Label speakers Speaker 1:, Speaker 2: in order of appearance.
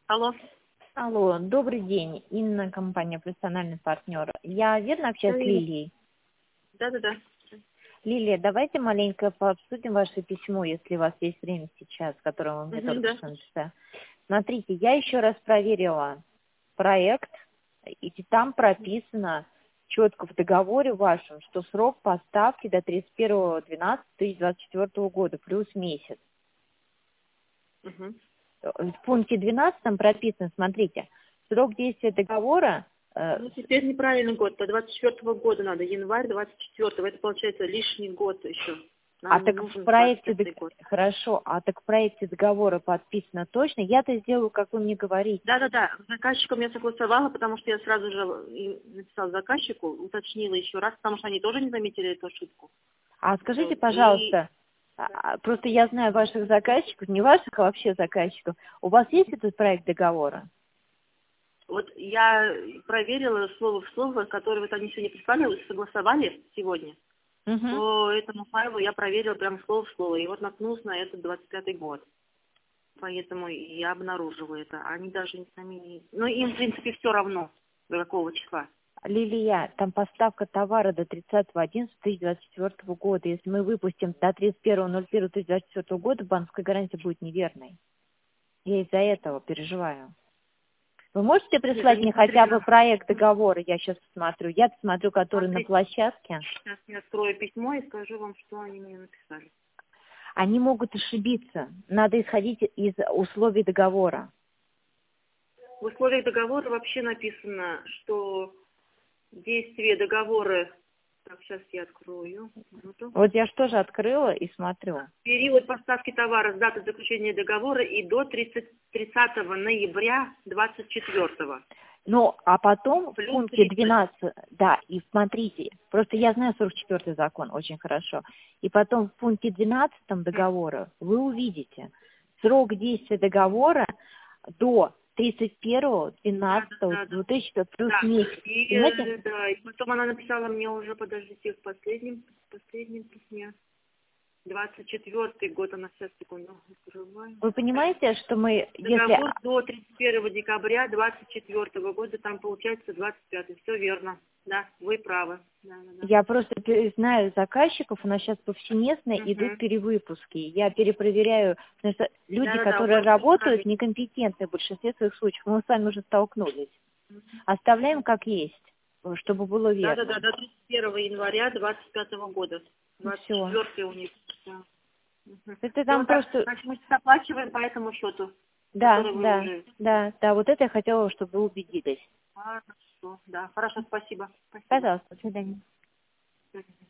Speaker 1: Алло.
Speaker 2: Алло, добрый день. Инна, компания «Профессиональный партнер». Я верно общаюсь с Лилией?
Speaker 1: Да.
Speaker 2: Лилия, давайте маленько пообсудим ваше письмо, если у вас есть время сейчас, которое вы мне только
Speaker 1: Да.
Speaker 2: что написали. Смотрите, я еще раз проверила проект, и там прописано четко в договоре вашем, что срок поставки до 31.12.2024 года плюс месяц.
Speaker 1: Угу.
Speaker 2: В пункте 12 прописано, смотрите, срок действия договора.
Speaker 1: Ну, теперь неправильный год. До 24 года надо. Январь 24-го. Это получается лишний год еще.
Speaker 2: А
Speaker 1: Нам не
Speaker 2: так в
Speaker 1: нужен
Speaker 2: проекте
Speaker 1: 25 год.
Speaker 2: хорошо, а так в проекте договора подписано точно. Я-то сделаю, как вы мне говорите.
Speaker 1: Да. С заказчиком я согласовала, потому что я сразу же и написала заказчику, уточнила еще раз, потому что они тоже не заметили эту ошибку.
Speaker 2: А скажите,
Speaker 1: Вот.
Speaker 2: пожалуйста, просто я знаю ваших заказчиков, не ваших, а вообще заказчиков. У вас есть этот проект договора?
Speaker 1: Вот я проверила слово в слово, которое вот они сегодня прислали, согласовали сегодня.
Speaker 2: Угу.
Speaker 1: По этому файлу я проверила прям слово в слово. И вот наткнулась на этот 25-й год. Поэтому я обнаруживаю это. Они даже сами не... Ну, им, в принципе, все равно, до какого числа.
Speaker 2: Лилия, там поставка товара до 30.11.2024 года. Если мы выпустим до 31.01.2024 года, банковская гарантия будет неверной. Я из-за этого переживаю. Вы можете прислать мне хотя бы проект договора? Я сейчас посмотрю. Я посмотрю, который на площадке.
Speaker 1: Сейчас я открою письмо и скажу вам, что они мне написали.
Speaker 2: Они могут ошибиться. Надо исходить из условий договора.
Speaker 1: В условиях договора вообще написано, что действие договора... Так, сейчас я открою. Минуту.
Speaker 2: Вот я же тоже открыла и смотрю.
Speaker 1: Период поставки товара с даты заключения договора и до 30 ноября 24-го.
Speaker 2: Ну, а потом
Speaker 1: Плюс
Speaker 2: в пункте
Speaker 1: 30.
Speaker 2: 12, да, и смотрите, просто я знаю 44-й закон очень хорошо, и потом в пункте 12 договора вы увидите срок действия договора до 31.12.2000 плюс месяц. Понимаете?
Speaker 1: И потом она написала мне уже, подождите, в последнем письме. 24-й год, она сейчас, секунду, открываю.
Speaker 2: Вы понимаете, что мы,
Speaker 1: Договор
Speaker 2: если...
Speaker 1: до 31 декабря 24 года, там получается 25-й. Все верно. Да, вы правы. Да.
Speaker 2: Я просто знаю заказчиков, у нас сейчас повсеместно идут перевыпуски. Я перепроверяю, потому что люди, которые работают, некомпетентны в большинстве своих случаев. Мы с вами уже столкнулись. Оставляем как есть, чтобы было верно.
Speaker 1: Да, до 31 января 25 года. 24 у них. Да.
Speaker 2: Это там просто...
Speaker 1: Значит, мы сейчас оплачиваем по этому счету.
Speaker 2: Да, вот это я хотела, чтобы вы убедились.
Speaker 1: Хорошо, да. Хорошо, спасибо.
Speaker 2: Пожалуйста, до свидания.